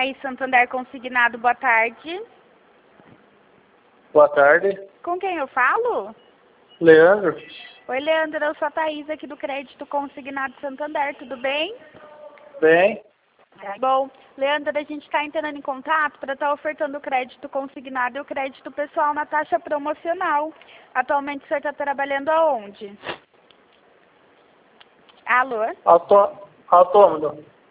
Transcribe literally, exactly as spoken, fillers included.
Thaís Santander Consignado, boa tarde. Boa tarde. Com quem eu falo? Leandro. Oi, Leandro, eu sou a Thaís aqui do Crédito Consignado Santander, tudo bem? Bem. Bom, Leandro, a gente está entrando em contato para estar ofertando o crédito consignado e o crédito pessoal na taxa promocional. Atualmente o senhor está trabalhando aonde? Alô? Autô... Autônomo.